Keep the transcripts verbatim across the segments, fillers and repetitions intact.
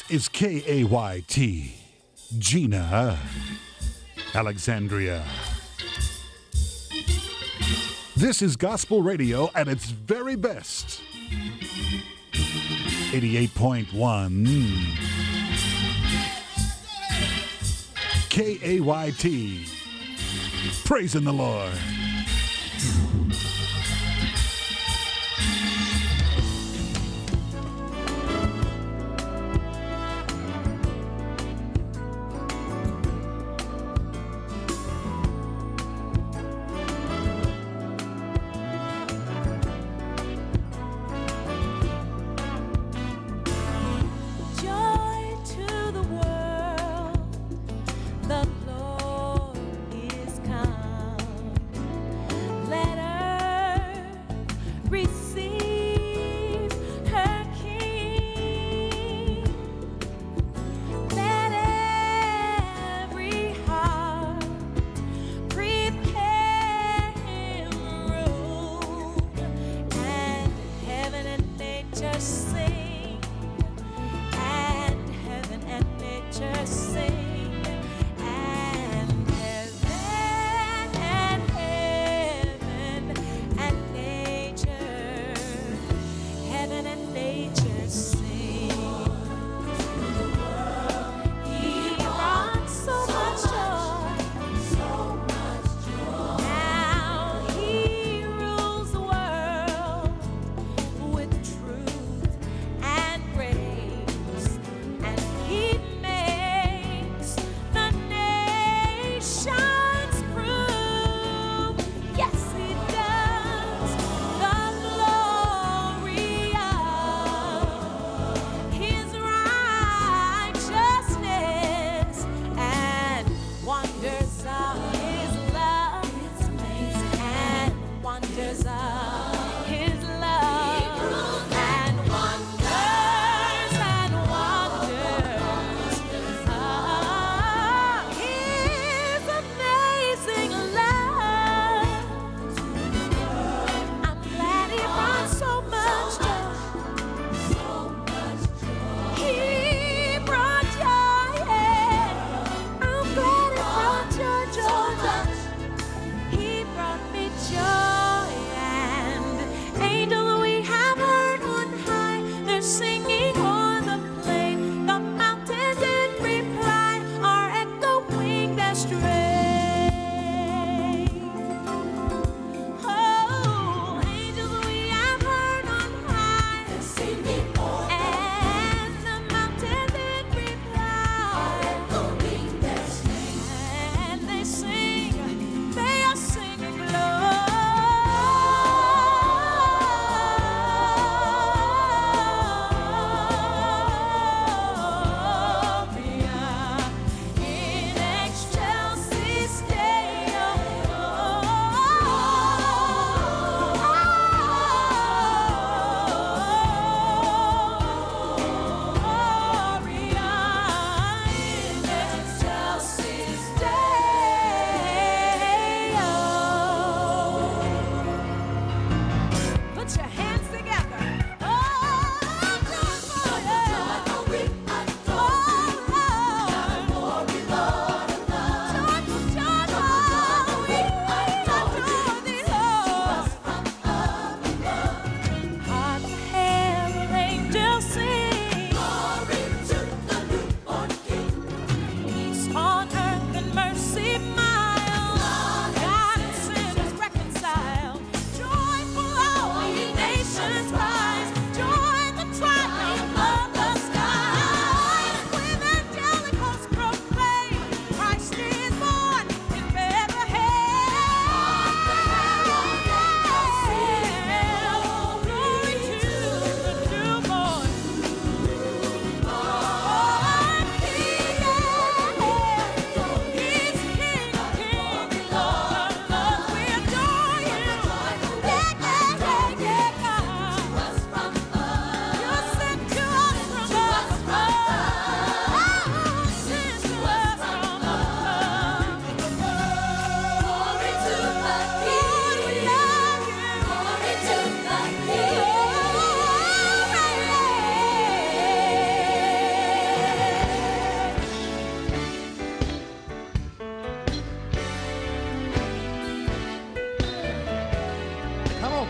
is K A Y T, Gina Alexandria. This is gospel radio at its very best. eighty-eight point one K A Y T, praising the Lord.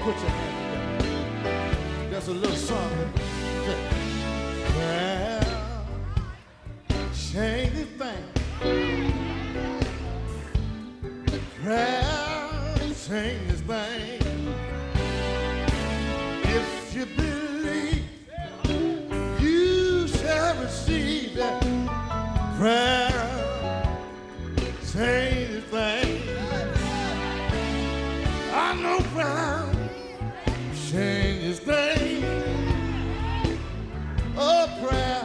put your hand together. That's a little song. Prayer changes things. Prayer changes things. If you believe, you shall receive that. Prayer changes things. I know prayer changes things. Oh, prayer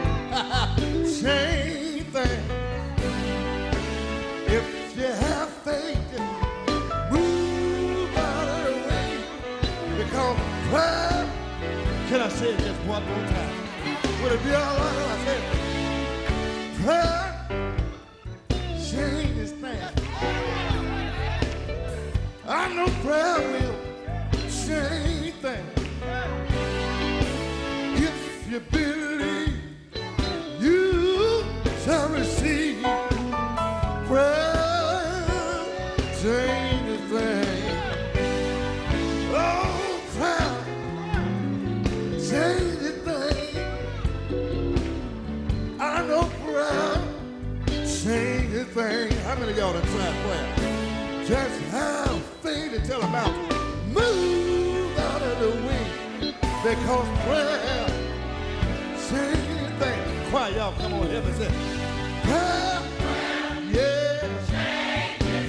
changes things. If you have faith, move out of the way. Because prayer, can I say it just one more time? Would it be all right if I said it? Prayer changes things. I know prayer will change things. If you believe, you shall receive. Prayer changes things. Oh, prayer changes things. I know prayer changes things. How many of y'all done tried prayer? Just have faith to tell a mountain, move out of the way, because prayer changes things. Choir, y'all come on, help me say, prayer, yeah, changes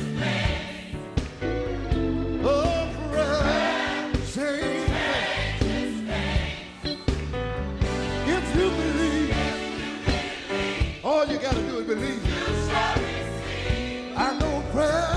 things. Oh, prayer changes things. If you believe, all you got to do is believe. I know prayer.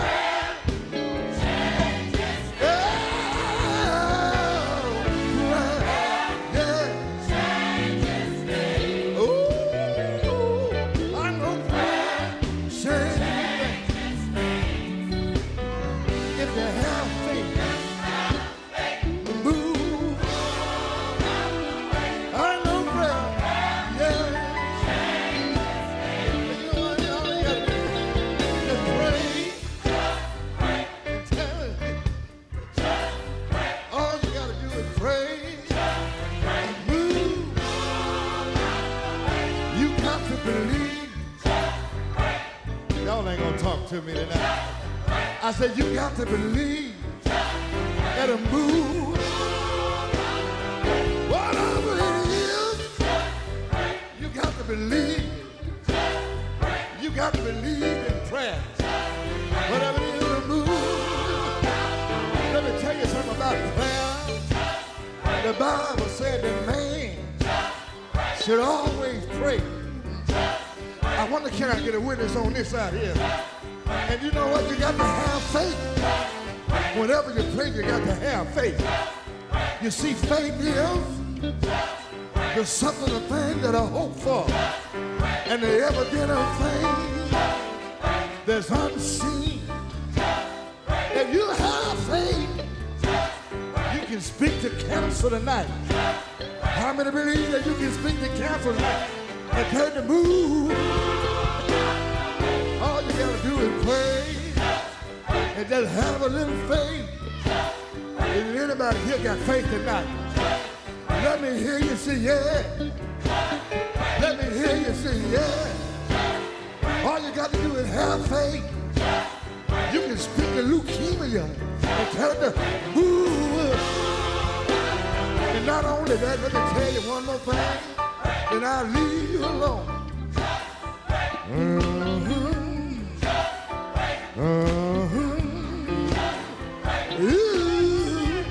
To me tonight. I said you got to believe that a move, whatever it is, you got to believe. You got to believe in prayer. Whatever it is, a move. Let me tell you something about prayer. The Bible said that man should always pray. I wonder, can I get a witness on this side here? And you know what? You got to have faith. Whenever you pray, you got to have faith. You see, faith is the something of things that I hope for, and the evidence of things that's unseen. If you have faith, you can speak to cancer tonight. How many believe that you can speak to cancer tonight and tell it to move? All you gotta do is pray and just have a little faith. If anybody here got faith tonight, let me hear you say yeah. Let me hear you say yeah. All you got to do is have faith. You can speak to leukemia and tell it to move. And not only that, let me tell you one more thing, then I'll leave you alone. Mm-hmm. Uh-huh. Ooh.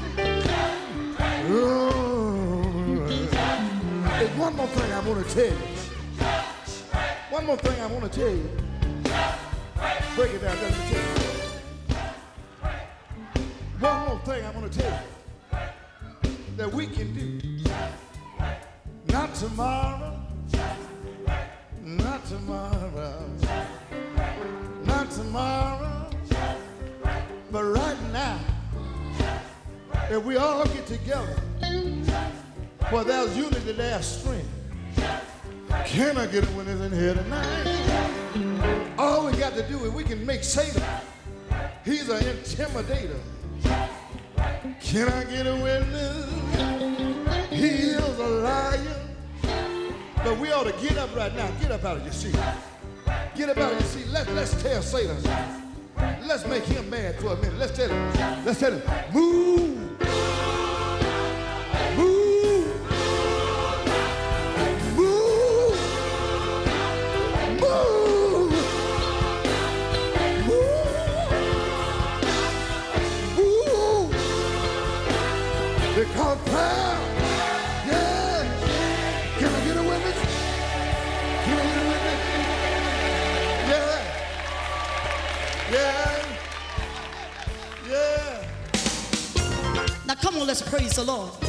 Ooh. There's one more thing I want to tell you. One more thing I want to tell you. Break it down, let me tell you. One more thing I want to tell you that we can do. Not tomorrow. Not tomorrow. Not tomorrow, but right now, if we all get together, well, there's unity, there's strength. Can I get a witness in here tonight? All we got to do is we can make Satan, he's an intimidator. Can I get a witness? He is a liar. But we ought to get up right now. Get up out of your seat. Get up out of your seat. Let, let's tell Satan. Let's make him mad for a minute. Let's tell him. Let's tell him. Move. Move. Move. Move. Move. Move. Because prayer. Yeah. Can I get a witness? Can I get a witness? Yeah. Yeah. Yeah. Now come on, let's praise the Lord.